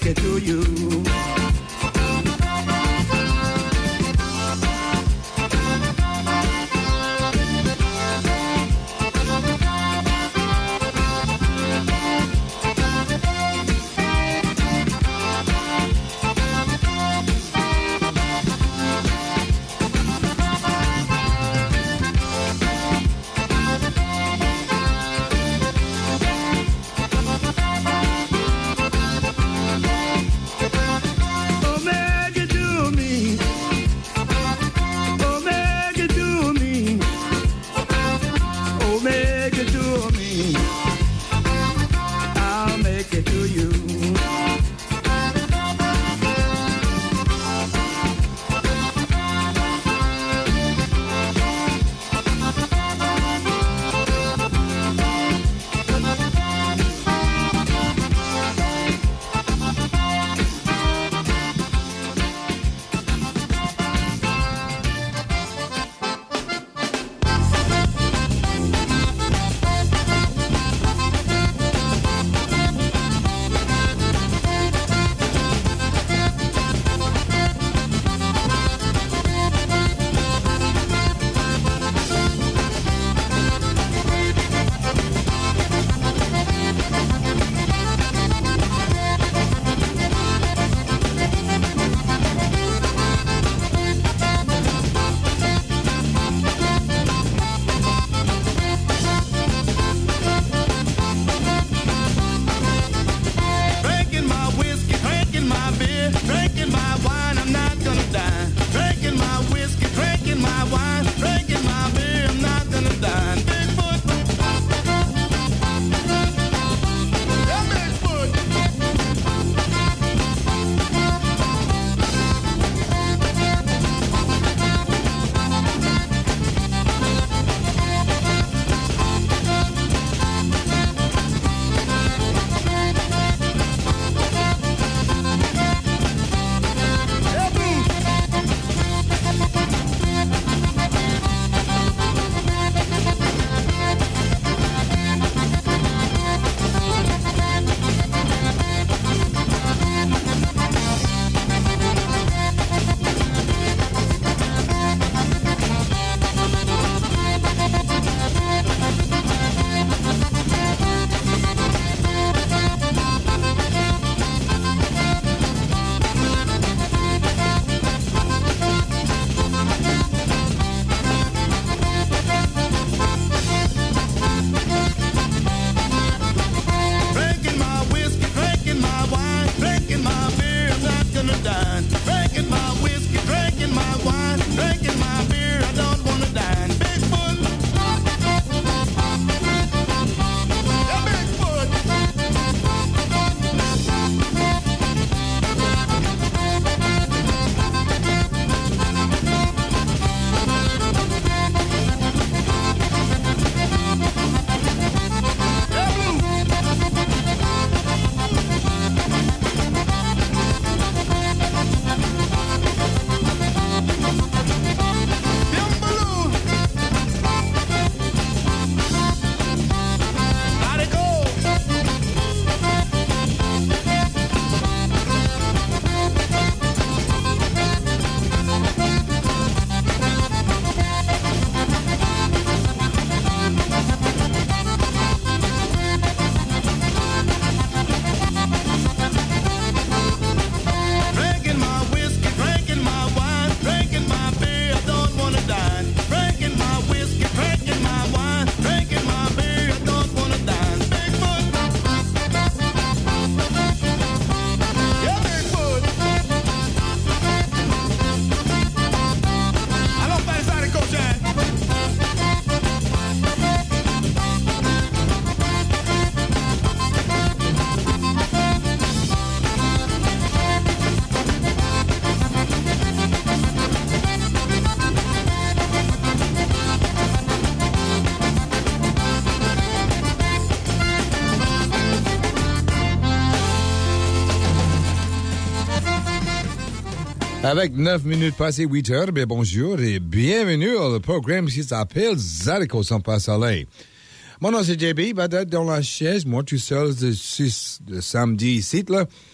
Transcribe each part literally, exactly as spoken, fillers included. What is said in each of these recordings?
make it to you. Avec neuf minutes passées huit heures, bien bonjour et bienvenue au programme qui s'appelle Zydeco sans pas soleil. Mon nom c'est J B, va être dans la chaise, moi tout seul, ce, ce samedi ici, là.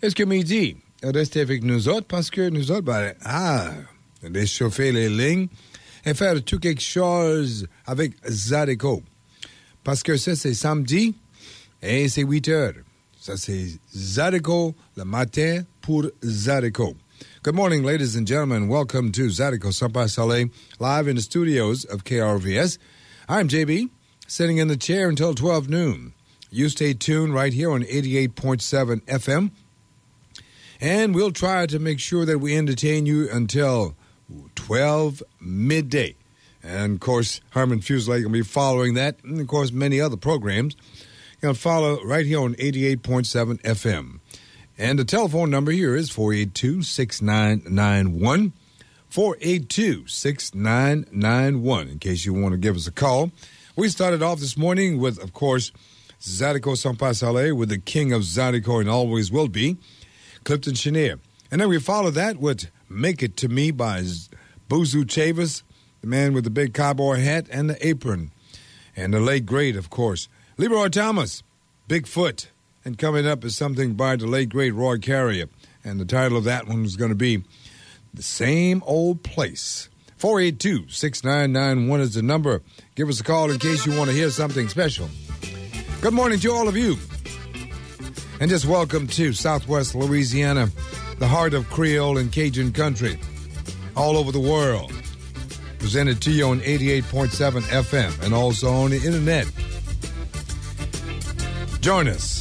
Est-ce que midi, restez avec nous autres parce que nous autres, ben, ah, réchauffer les lignes et faire tout quelque chose avec Zydeco. Parce que ça, c'est samedi et c'est huit heures. Ça, c'est Zydeco le matin pour Zydeco. Good morning, ladies and gentlemen. Welcome to Zydeco Saint-Pierre Soleil, live in the studios of K R V S. I'm J B, sitting in the chair until twelve noon. You stay tuned right here on eighty-eight point seven F M. And we'll try to make sure that we entertain you until twelve midday. And, of course, Herman Fuselier will be following that. And, of course, many other programs. You're going to follow right here on eighty-eight point seven F M. And the telephone number here is four eight two, six nine nine one. four eight two, six nine nine one, in case you want to give us a call. We started off this morning with, of course, Zydeco Saint-Pierre Soleil with the king of Zydeco and always will be, Clifton Chenier. And then we follow that with Make It To Me by Boozoo Chavis, the man with the big cowboy hat and the apron. And the late great, of course, Leroy Thomas, Bigfoot. And coming up is something by the late great Roy Carrier. And the title of that one is going to be The Same Old Place. four eight two, six nine nine one is the number. Give us a call in case you want to hear something special. Good morning to all of you. And just welcome to Southwest Louisiana, the heart of Creole and Cajun country, all over the world. Presented to you on eighty-eight point seven F M and also on the internet. Join us.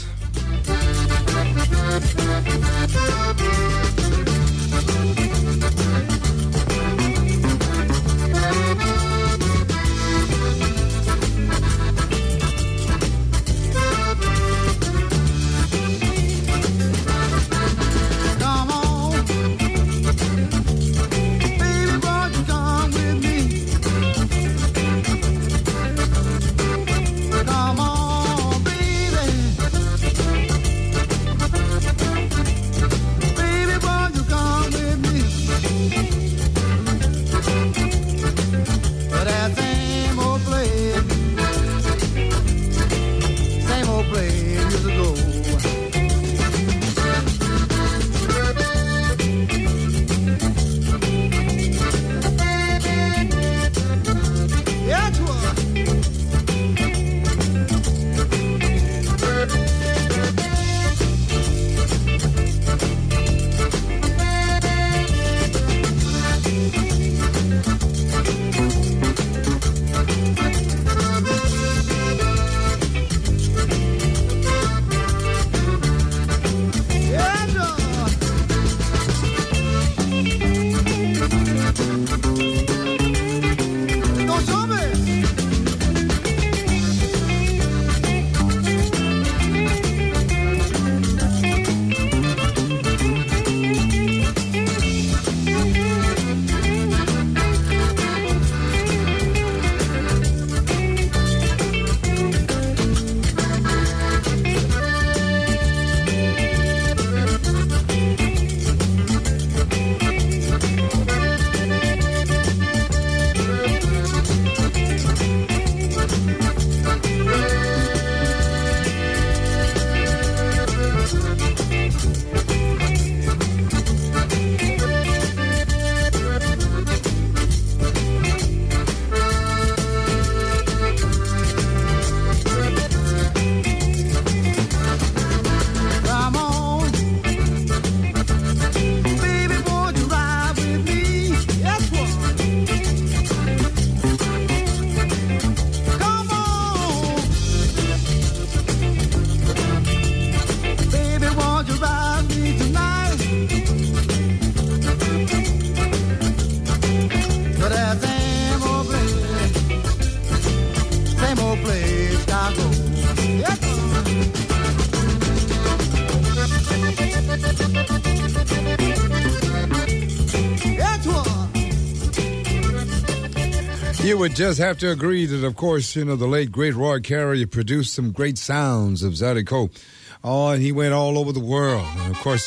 You would just have to agree that, of course, you know, the late, great Roy Carrier produced some great sounds of Zydeco. Oh, and he went all over the world. And, of course,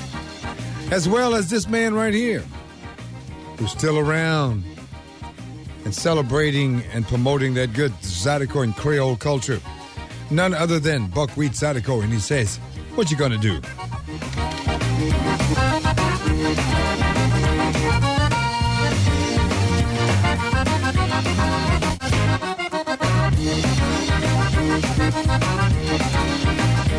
as well as this man right here, who's still around and celebrating and promoting that good Zydeco and Creole culture. None other than Buckwheat Zydeco. And he says, what you gonna do?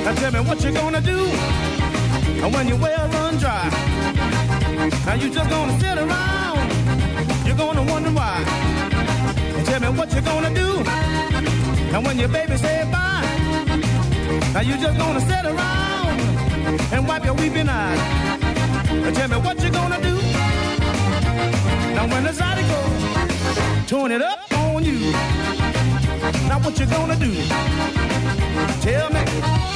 Now tell me what you gonna do when your well run dry. Now you just gonna sit around, you're gonna wonder why. Now tell me what you gonna do and when your baby say bye. Now you just gonna sit around and wipe your weeping eyes. Now tell me what you gonna do now when the zydeco turn it up on you. Now what you gonna do? Tell me.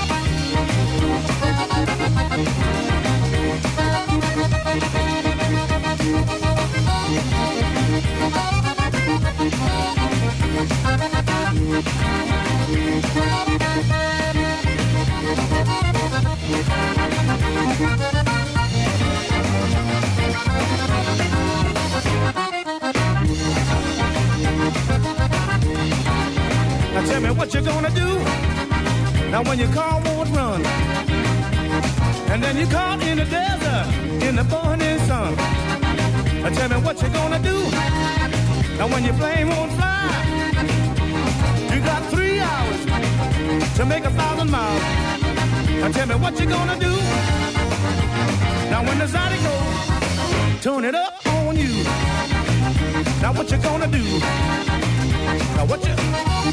Now tell me what you're gonna do now when your car won't run and then you're caught in the desert in the burning sun. Now tell me what you're gonna do now when your plane won't fly. You got three hours to make a thousand miles. Now tell me what you're gonna do now when the zydeco turn it up on you. Now what you gonna do? Now what you...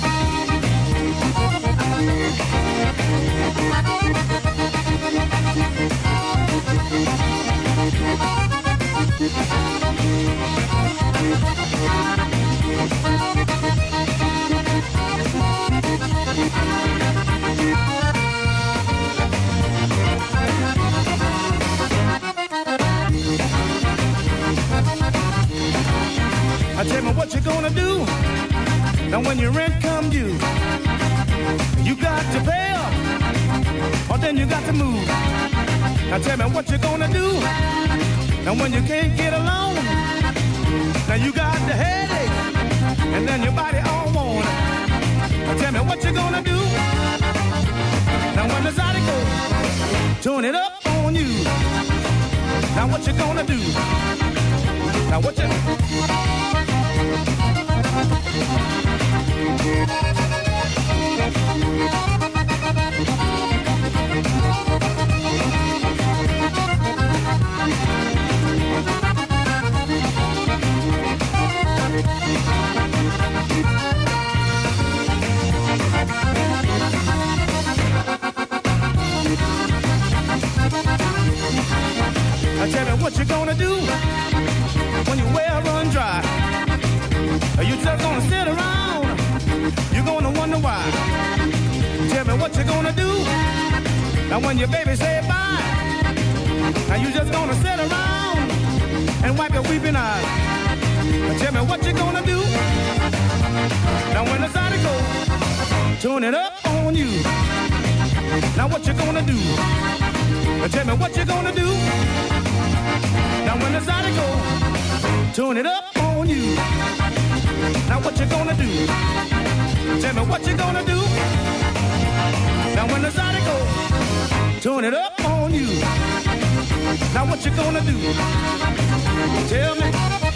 I tell me what you gonna do now when your rent come due. You got to pay up or then you got to move. Now tell me what you gonna do now when you can't get along. Now you got the headache and then your body all worn. Now tell me what you gonna do now when the zydeco turn it up on you. Now what you gonna do? Now what you... Now tell me what you gonna do when your well run dry. Are you just gonna sit around? You're gonna wonder why. Tell me what you gonna do now when your baby say bye. Now you just gonna sit around and wipe your weeping eyes. Now tell me what you gonna do now when the zydeco turn it up on you. Now what you gonna do? Now tell me what you gonna do now when the zydeco turn it up on you. Now what you gonna do? Tell me what you gonna do now when the zydeco turn it up on you. Now what you gonna do? Tell me.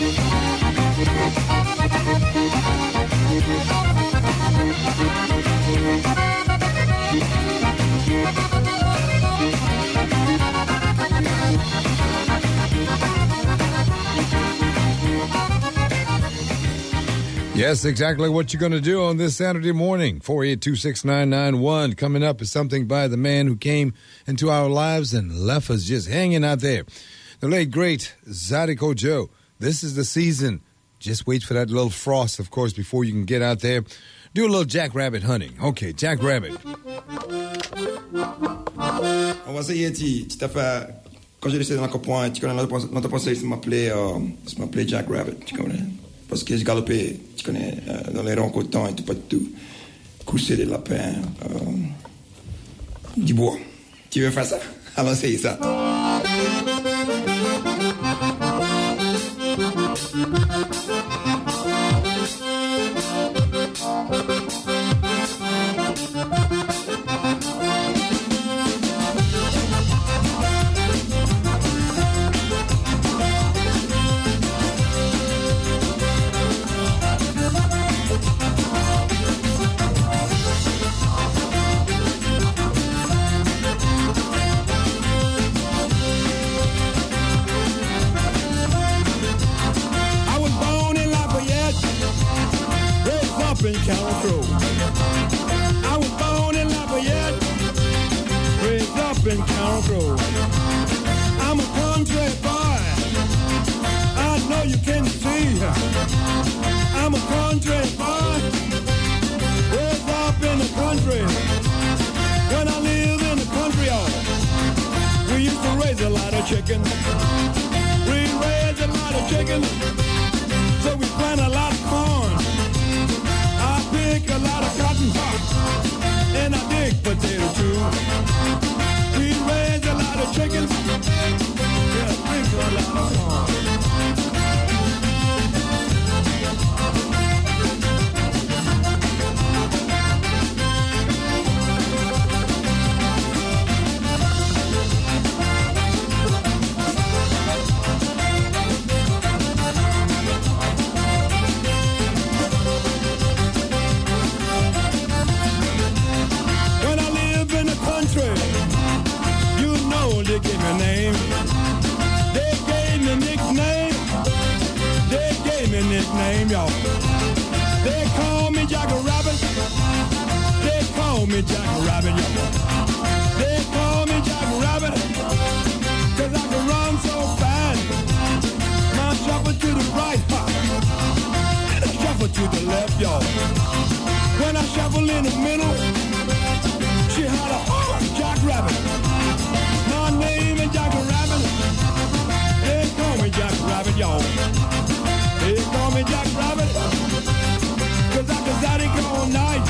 Yes, exactly what you're going to do on this Saturday morning. four eight two, six nine nine one. Coming up is something by the man who came into our lives and left us just hanging out there. The late, great Zydeco Joe. This is the season. Just wait for that little frost, of course, before you can get out there. Do a little jackrabbit hunting. Okay, jackrabbit. On va essayer, tu t'as quand j'ai laissé dans la copoin, tu connais notre pensée, ça m'appelait, ça m'appelait Jack Rabbit, tu connais. Parce que je galopais, tu connais, euh, dans les ronds cotons et tout, pas de tout. Coucher des lapins, euh, du bois. Tu veux faire ça? Alors, essaye ça. Crow. I was born in Lafayette, raised up in County Crow. I'm a country boy, I know you can see. I'm a country boy, raised up in the country. When I live in the country, oh, we used to raise a lot of chickens. We raised a lot of chickens, so we plant a lot of corn. I pick a lot of cotton, and I dig potato too. We raise a lot of chickens, yeah, pick a lot of corn. They gave me a name. They gave me a nickname. They gave me a nickname, y'all. They call me Jackie Rabbit. They call me Jackie Rabbit, y'all. They call me Jackie Rabbit, cause I can run so fast. Now I shuffle to the right, huh, and I shuffle to the left, y'all. When I shuffle in the middle, she had a oh, Jack Rabbit. My name is Jack Rabbit. They call me Jack Rabbit, y'all. They call me Jack Rabbit, cause I can zaddy all night.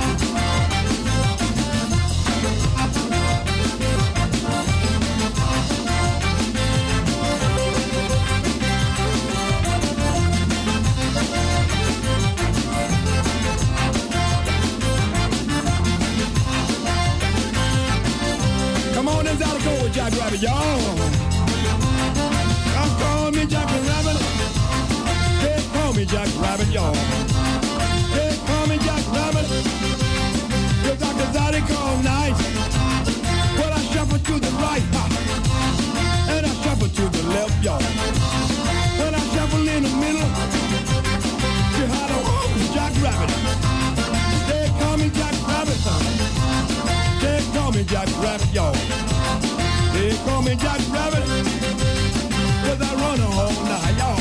Come on, let's out go with Jack Rabbit, y'all. I'm calling me Jack Rabbit. They call me Jack Rabbit, y'all. They call me Jack Rabbit, cause I can zaddy all night. Well, I shuffle to the right, huh, and I shuffle to the left, y'all. When I shuffle in the middle, you had a oh, Jack Rabbit. They call me Jack Rabbit, huh? They call me Jack Rabbit, y'all. They call me Jack Rabbit, cause I run all night, y'all.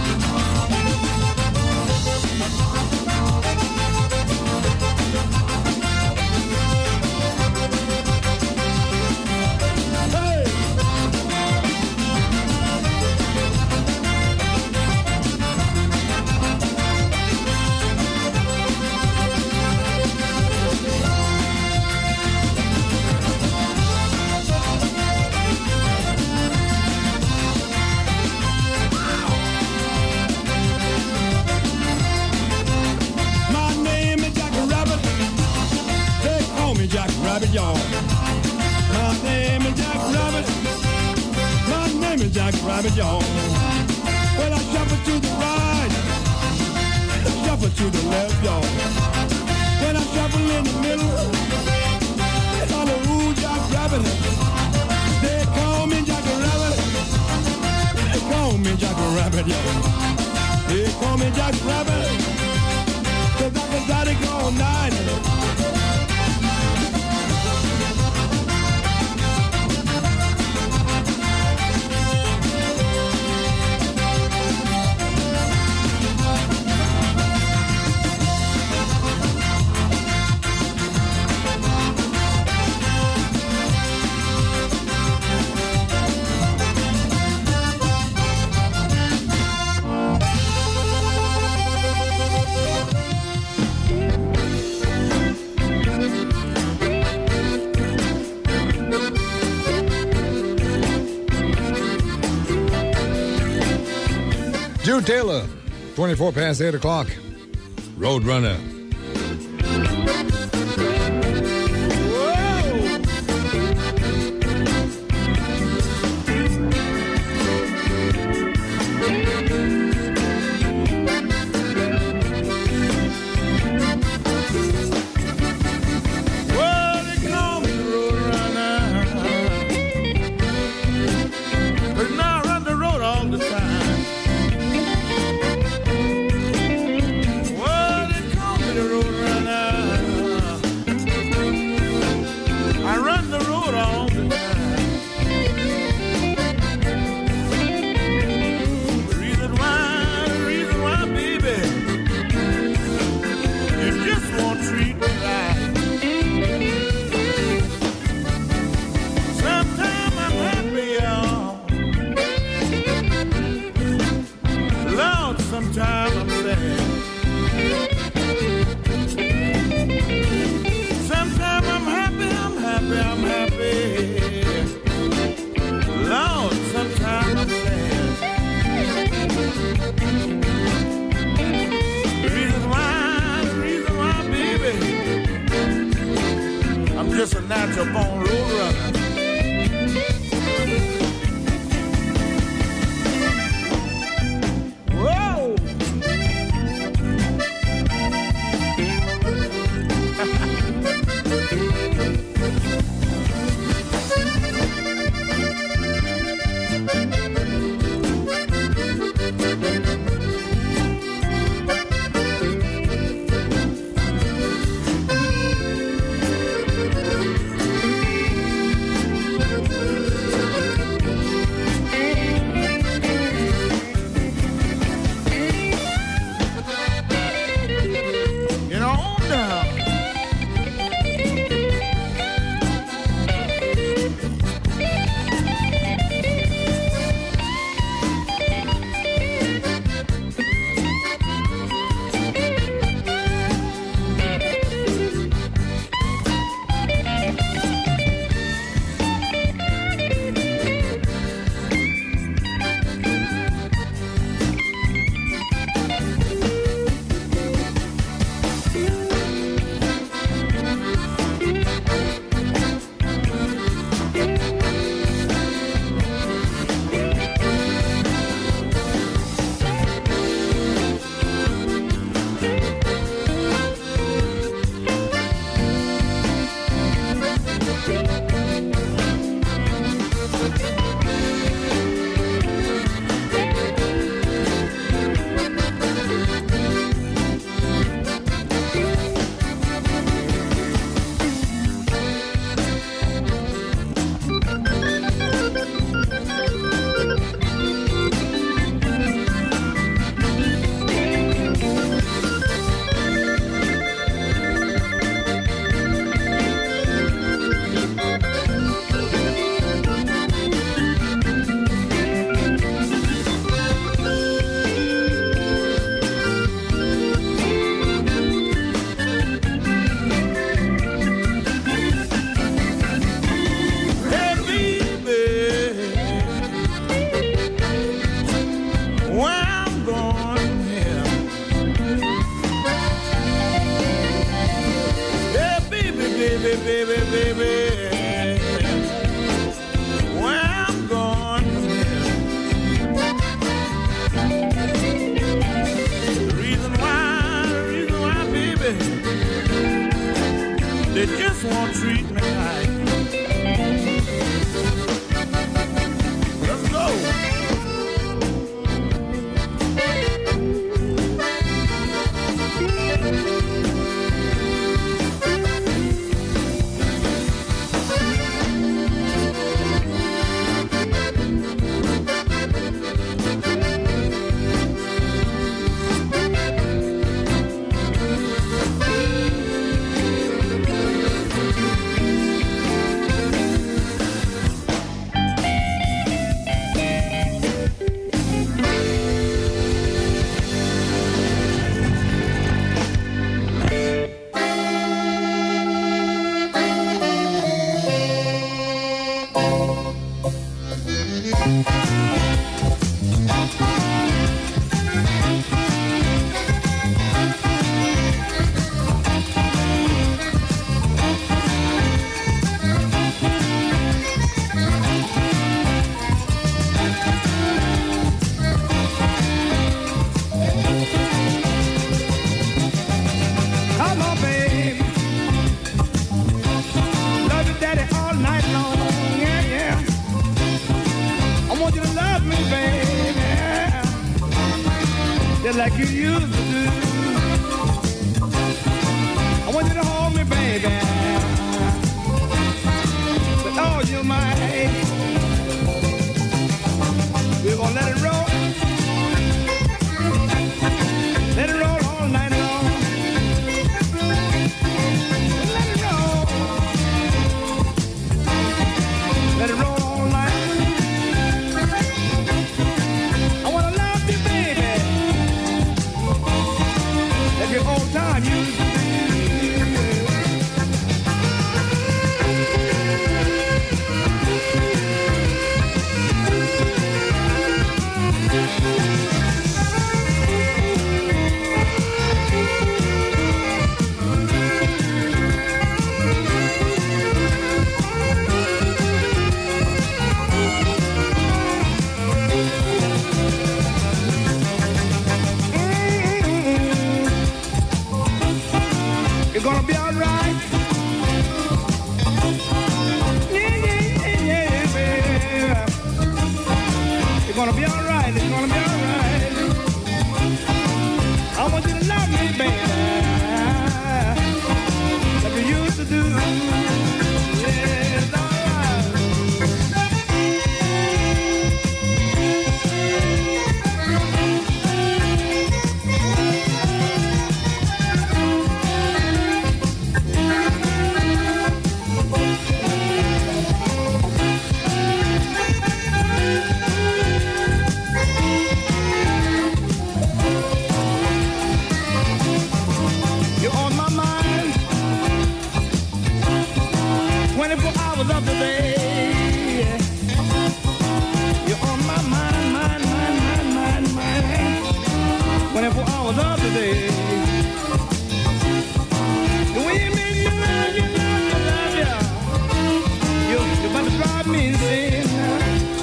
Jack Rabbit, y'all. My name is Jack Rabbit. My name is Jack Rabbit, y'all. Well, I shuffle to the right, I shuffle to the left, y'all. When I shuffle in the middle, it's all a ooh, Jack Rabbit. They call me Jack Rabbit. They call me Jack Rabbit, y'all. They call me Jack Rabbit, cause I can daddy all night. Drew Taylor, twenty-four past eight o'clock. Roadrunner. Well, they call me natural born road runner. Whoa! Get on down. Hey, baby, where I'm going here. Hey, baby, baby, baby, baby, where I'm going here. The reason why, the reason why, baby, they just won't treat me right. Let's go. Come on, babe. Love your daddy all night long. Yeah, yeah. I want you to love me, baby. Just like you used to do. I want you to hold me, baby. With all your might. We're gonna let it roll. Let it roll all night long. Let it roll. Let it roll all night. I wanna love you, baby. Like your old time used to be. gonna be all right. Yeah, yeah, yeah, yeah, baby. You're gonna be all right. It's gonna be all right. I want you to love me, baby, like you used to do. Yeah, it's all right. twenty-four hours of the day. You're on my mind, mind, mind, mind, mind, mind. twenty-four hours of the day. The way you make me love you, love you, love you. You're, you're about to drive me insane now.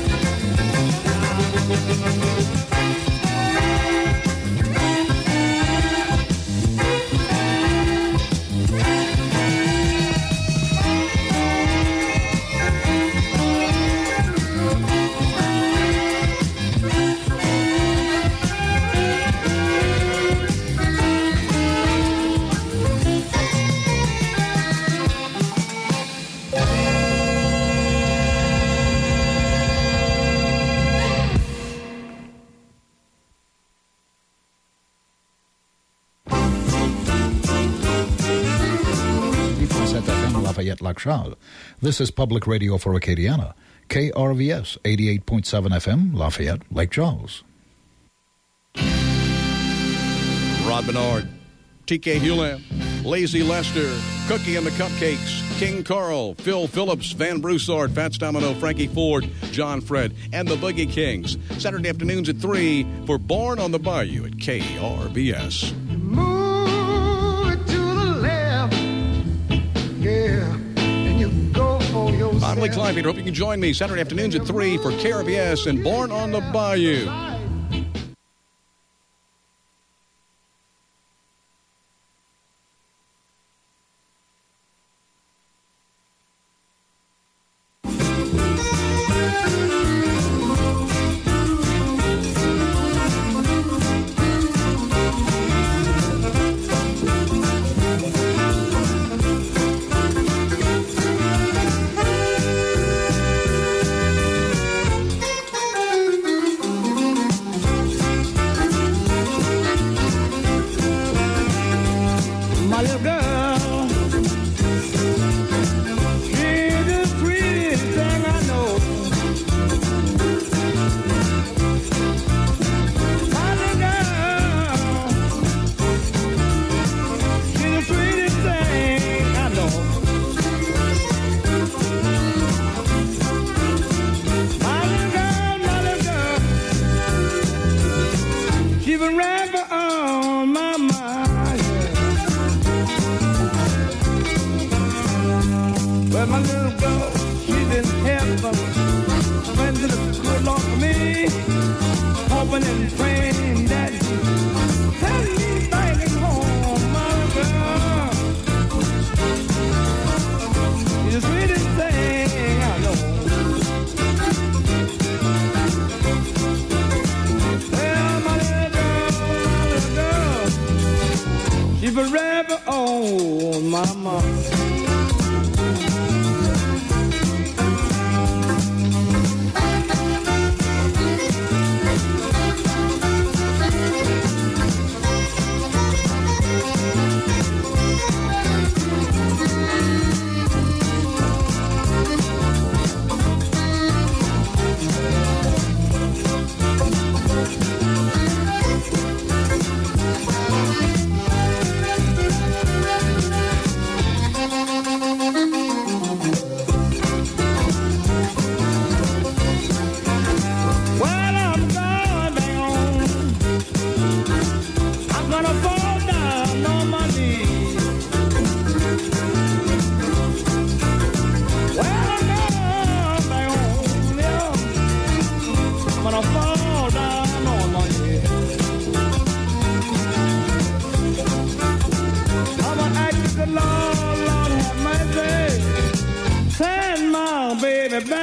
Lac Charles. This is Public Radio for Acadiana, K R V S eighty-eight point seven F M, Lafayette, Lake Charles. Rod Bernard, T K Hewland, Lazy Lester, Cookie and the Cupcakes, King Carl, Phil Phillips, Van Broussard, Fats Domino, Frankie Ford, John Fred, and the Boogie Kings. Saturday afternoons at three for Born on the Bayou at K R V S. Move to the left, yeah. I'm Lee Kleinfeld. Hope you can join me Saturday afternoons at three for K R V S and Born on the Bayou.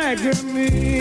back to me.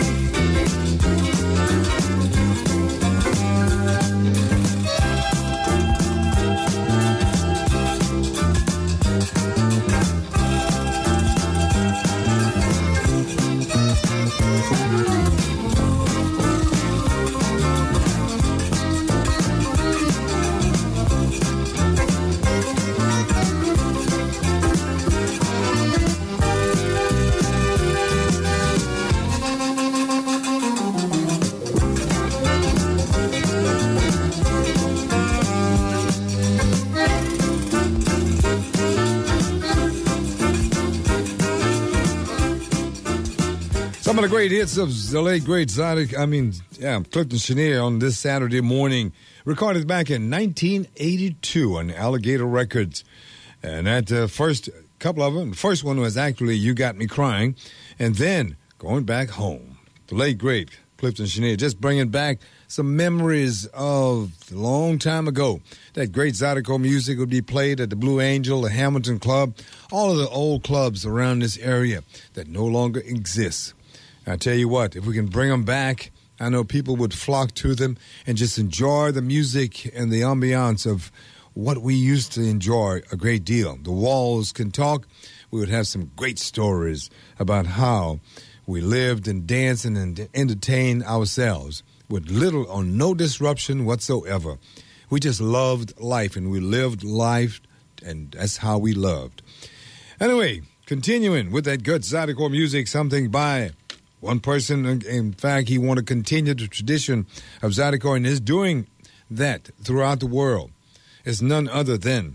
Some of the great hits of the late great Zydeco, I mean, yeah, Clifton Chenier on this Saturday morning, recorded back in nineteen eighty-two on Alligator Records. And that uh, first couple of them, the first one was actually You Got Me Crying, and then Going Back Home. The late great Clifton Chenier, just bringing back some memories of a long time ago. That great Zydeco music would be played at the Blue Angel, the Hamilton Club, all of the old clubs around this area that no longer exist. I tell you what, if we can bring them back, I know people would flock to them and just enjoy the music and the ambiance of what we used to enjoy a great deal. The walls can talk. We would have some great stories about how we lived and danced and entertained ourselves with little or no disruption whatsoever. We just loved life, and we lived life, and that's how we loved. Anyway, continuing with that good Zydeco music, something by one person. In fact, he wanted to continue the tradition of Zydeco and is doing that throughout the world. It's none other than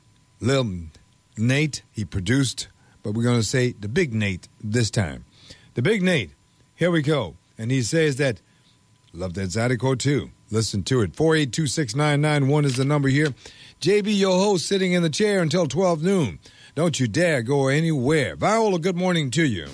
Lil Nate. He produced, but we're going to say the Big Nate this time. The Big Nate, here we go. And he says that, love that Zydeco too. Listen to it. four eight two, six nine nine one is the number here. J B, your host, sitting in the chair until twelve noon. Don't you dare go anywhere. Viola, good morning to you.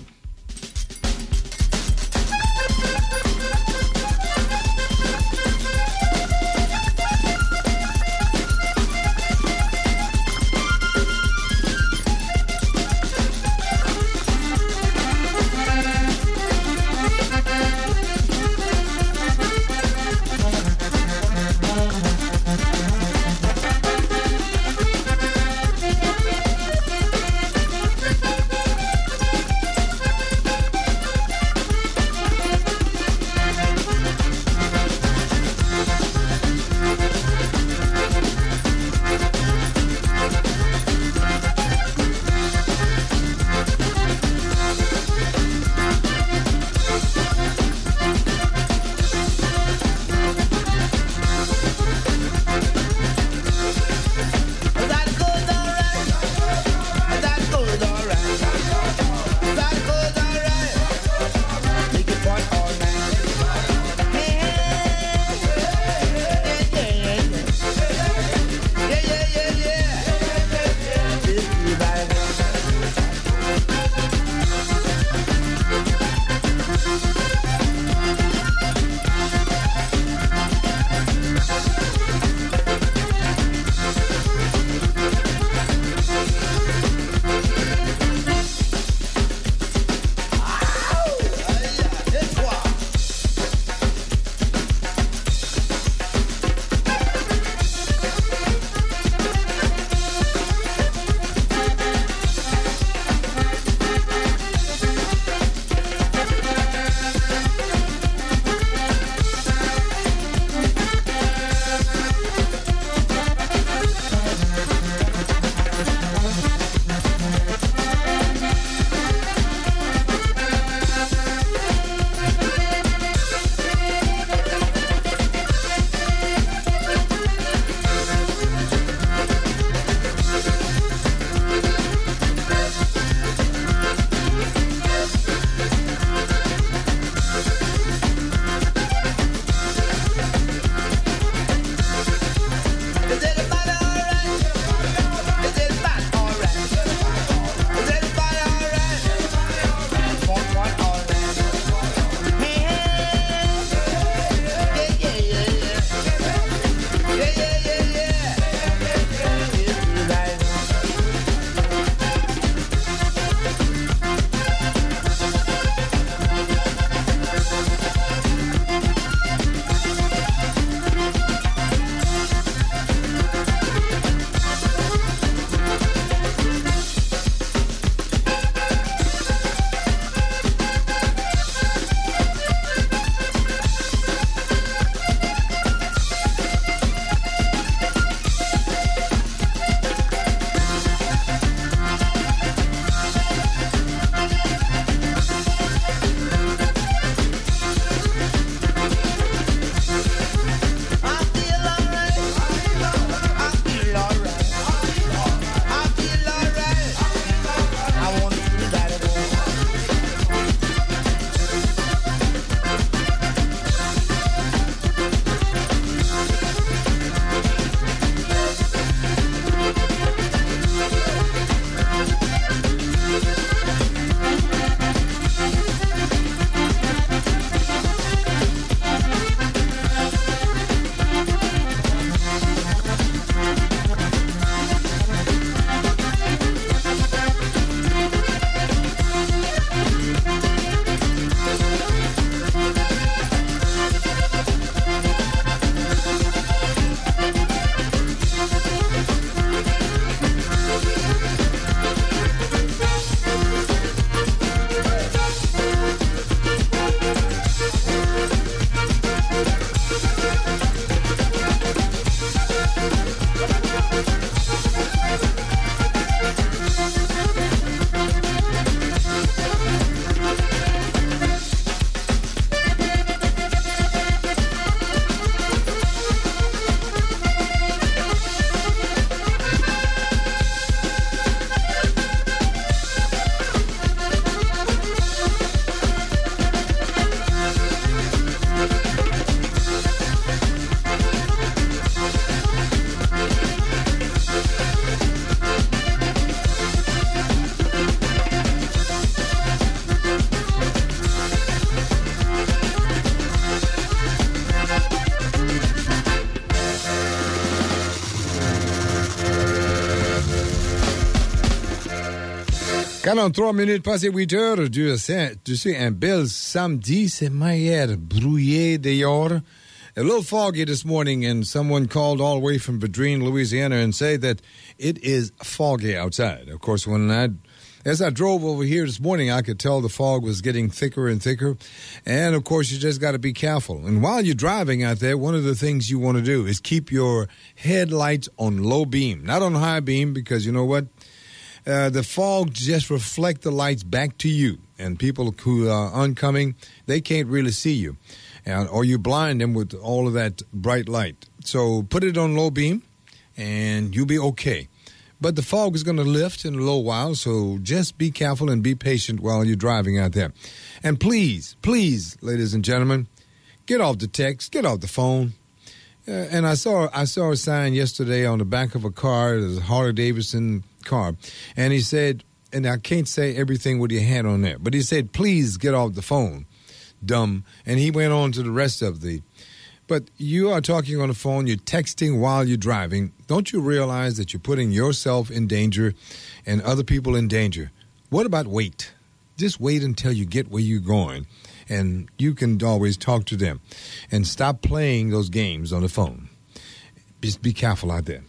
quarante-trois minutes passées huit heures, tu sais, tu sais, un bel samedi, c'est meilleur, brouillé dehors. A little foggy this morning, and someone called all the way from Vadrine, Louisiana, and said that it is foggy outside. Of course, when I, as I drove over here this morning, I could tell the fog was getting thicker and thicker. And, of course, you just got to be careful. And while you're driving out there, one of the things you want to do is keep your headlights on low beam, not on high beam, because you know what? Uh, the fog just reflect the lights back to you. And people who are oncoming, they can't really see you. And, or you blind them with all of that bright light. So put it on low beam, and you'll be okay. But the fog is going to lift in a little while, so just be careful and be patient while you're driving out there. And please, please, ladies and gentlemen, get off the text, get off the phone. Uh, and I saw I saw a sign yesterday on the back of a car, a Harley Davidson car, and he said, and I can't say everything with your hand on there, but he said, please get off the phone. Dumb. And he went on to the rest of the, but you are talking on the phone, you're texting while you're driving. Don't you realize that you're putting yourself in danger and other people in danger? What about wait? Just wait until you get where you're going, and you can always talk to them. And stop playing those games on the phone. Just be careful out there.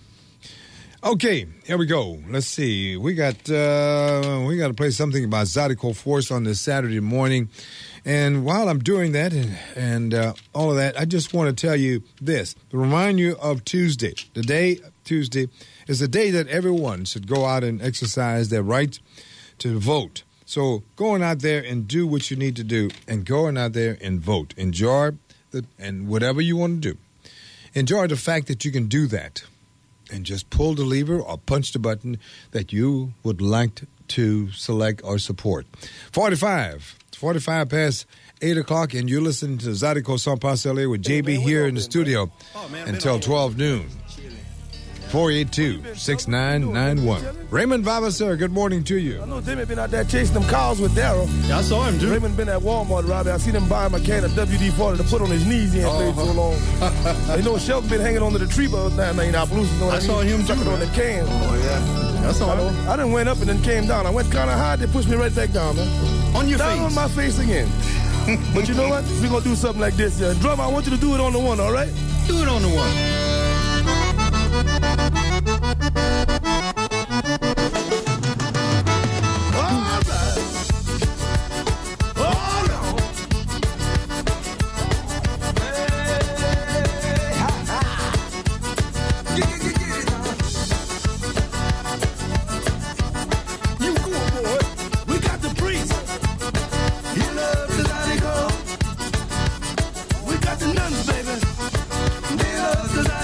Okay, here we go. Let's see. We got uh, we got to play something about Zydeco Force on this Saturday morning. And while I'm doing that and, and uh, all of that, I just want to tell you this, to remind you of Tuesday. The day, Tuesday, is the day that everyone should go out and exercise their right to vote. So going out there and do what you need to do, and going out there and vote. Enjoy the, and whatever you want to do. Enjoy the fact that you can do that. And just pull the lever or punch the button that you would like to select or support. forty-five. It's forty-five past eight o'clock, and you're listening to Zydeco Son Pasele with J B hey, man, here in the studio oh, man, until twelve noon. four eight two, six nine nine one. Raymond Vavasseur, good morning to you. I know Jimmy been out there chasing them cars with Daryl. Yeah, I saw him, too. Raymond been at Walmart, Robbie. I seen him buying a can of W D forty to put on his knees. He ain't uh-huh. played so long. You know, Shelton been hanging onto the tree, but down there in Appaloosa. You know I, I saw him, too. On the can. Oh, yeah. I saw him. I, I done went up and then came down. I went kind of high. They pushed me right back down, man. On your down face? Down on my face again. But you know what? We're going to do something like this. Uh, Drum, I want you to do it on the one, all right? Do it on the one. We got the nuns, baby. They love the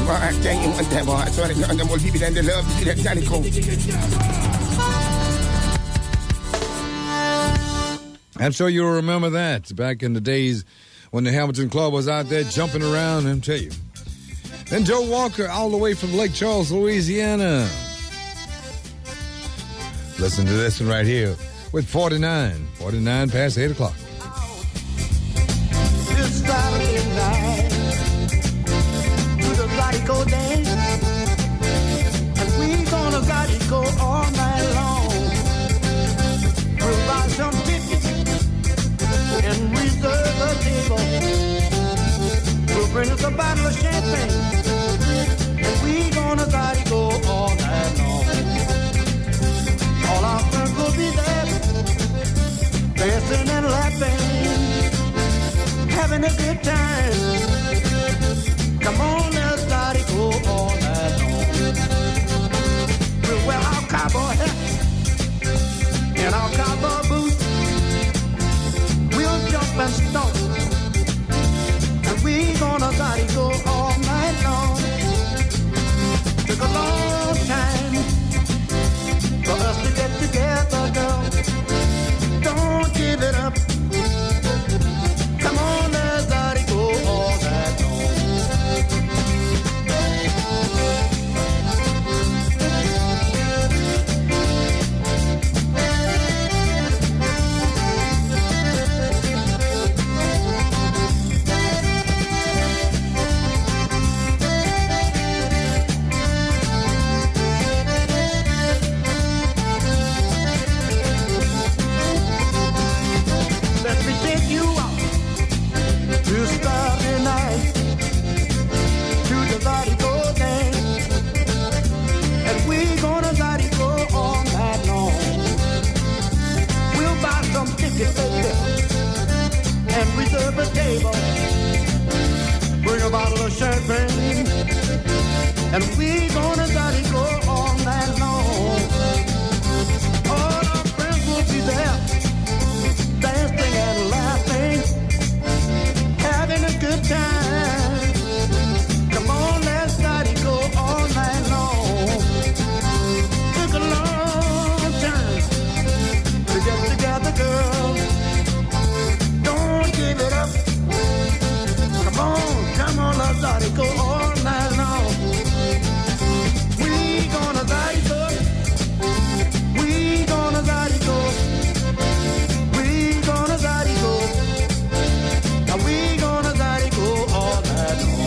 boy, I tell you one time, boy. I saw the more people than they love to see that Johnny Coke. I'm sure you'll remember that back in the days when the Hamilton Club was out there jumping around, and tell you. Then Joe Walker, all the way from Lake Charles, Louisiana. Listen to this one right here with forty-nine. forty-nine past eight o'clock. This Saturday night to the Zydeco dance, and we gonna Zydeco all night long. We'll buy some tickets and reserve a table. We'll bring us a bottle of champagne, and we gonna Zydeco all night long. All our friends will be there, dancing and laughing, having a good time. Come on, let's Zydeco all night long. We'll wear our cowboy hats and our cowboy boots. We'll jump and stomp, and we gonna Zydeco all night long. Took a long time for us to get together, girl. Don't give it up. Come on, let's Zydeco all night long. Let me take you out to Saturday night to the Zydeco dance, and we gonna Zydeco all night long. We'll buy some tickets, baby, and reserve a table. Bring a bottle of champagne, and we gonna Zydeco all night long. All our friends will be there, dancing and laughing, having a good time. Come on, let's Zydeco all night long. Took a long time to get together, girl. Don't give it up. Come on, come on, let's Zydeco all night long. We gonna Zydeco. We gonna Zydeco. We gonna Zydeco. Now we gonna Zydeco all night long.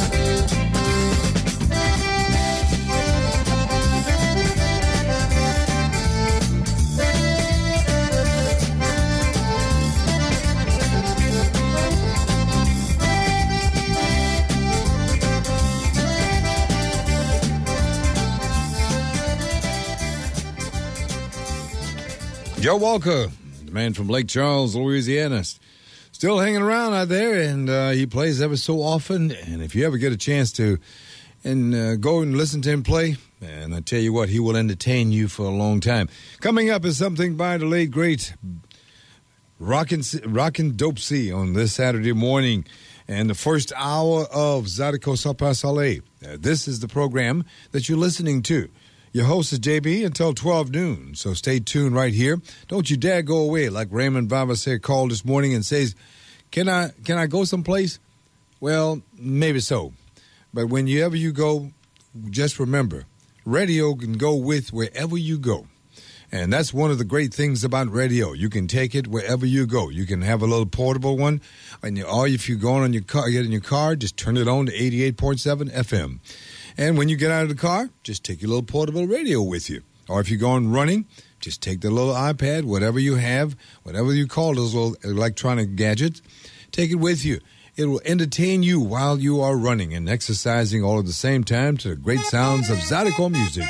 Joe Walker, the man from Lake Charles, Louisiana, still hanging around out there, and uh, he plays ever so often. And if you ever get a chance to and uh, go and listen to him play, and I tell you what, he will entertain you for a long time. Coming up is something by the late, great Rockin' Rockin' Dope C on this Saturday morning, and the first hour of Zydeco Sopa Saleh. Uh, this is the program that you're listening to. Your host is J B until twelve noon, so stay tuned right here. Don't you dare go away, like Raymond Vavaser called this morning and says, can I can I go someplace? Well, maybe so. But whenever you go, just remember, radio can go with wherever you go. And that's one of the great things about radio. You can take it wherever you go. You can have a little portable one, and you, or if you're going on your car, get in your car, just turn it on to eighty-eight point seven F M. And when you get out of the car, just take your little portable radio with you. Or if you're going running, just take the little iPad, whatever you have, whatever you call those little electronic gadgets, take it with you. It will entertain you while you are running and exercising all at the same time to the great sounds of Zydeco music.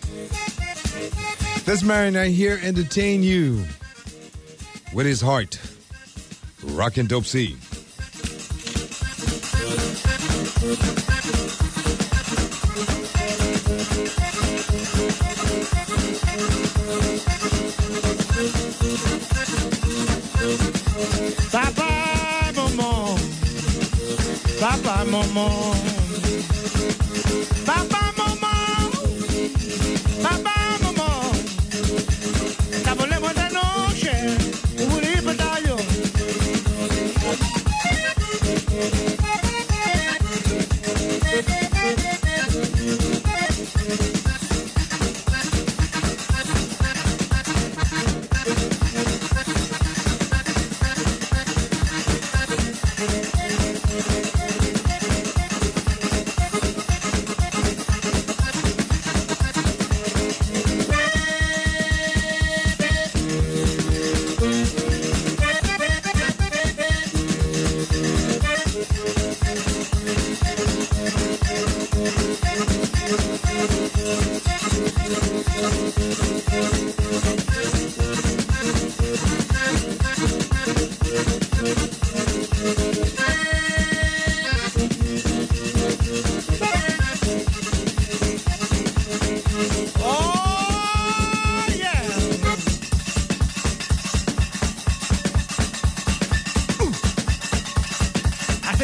This man right here entertain you with his heart. Rockin' Dope C. Papa, maman, papa, maman,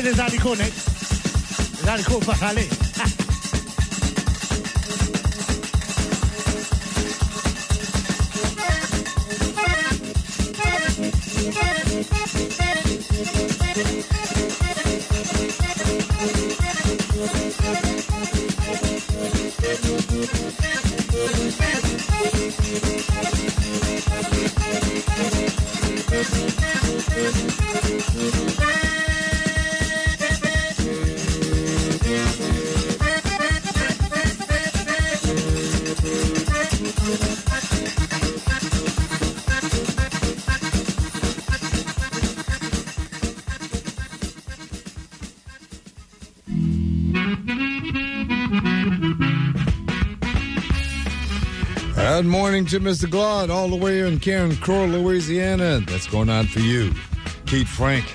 des haricots, net. Des haricots pas salés. Good morning to Mister Glod, all the way in Karen Crow, Louisiana. That's going on for you, Keith Frank.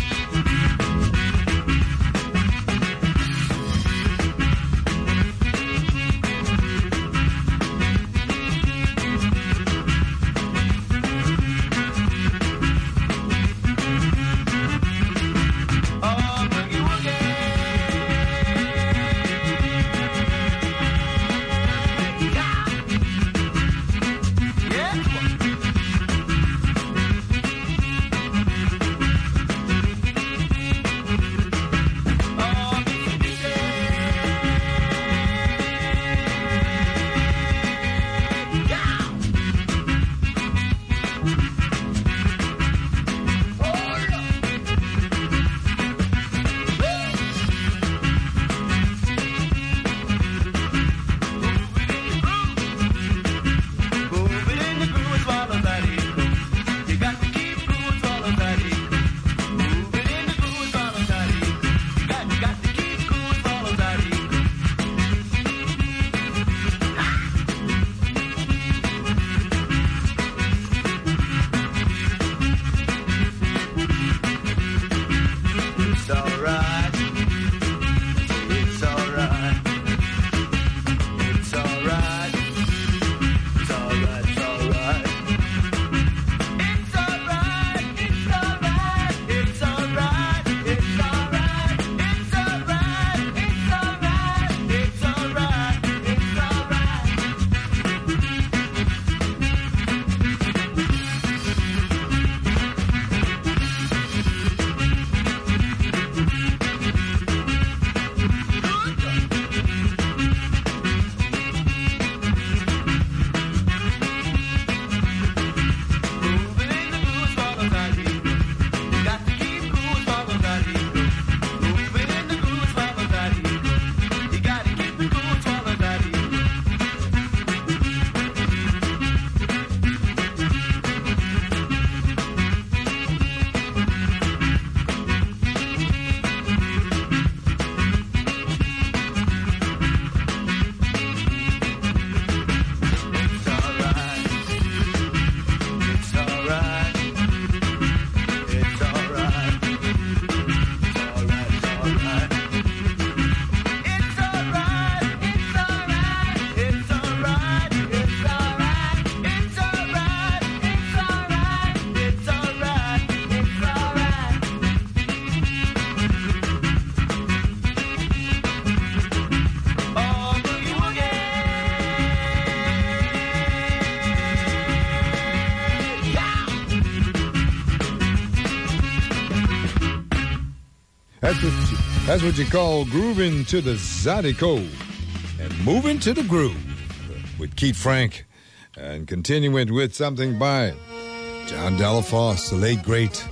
That's what you, that's what you call grooving to the Zydeco and moving to the groove with Keith Frank, and continuing with something by John Delafosse, the late great.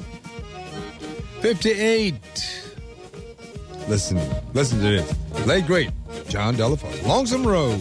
fifty-eight. Listen, listen to this. Late great John Delafosse, Lonesome Road.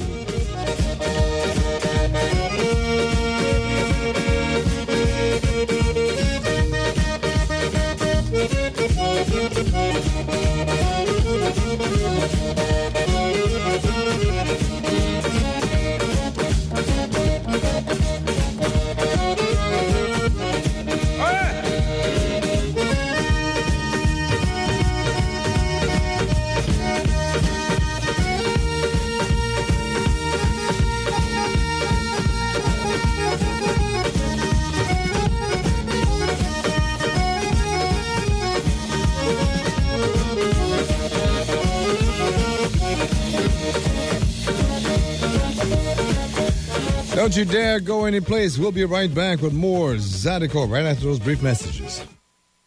Don't you dare go any place. We'll be right back with more Zydeco right after those brief messages.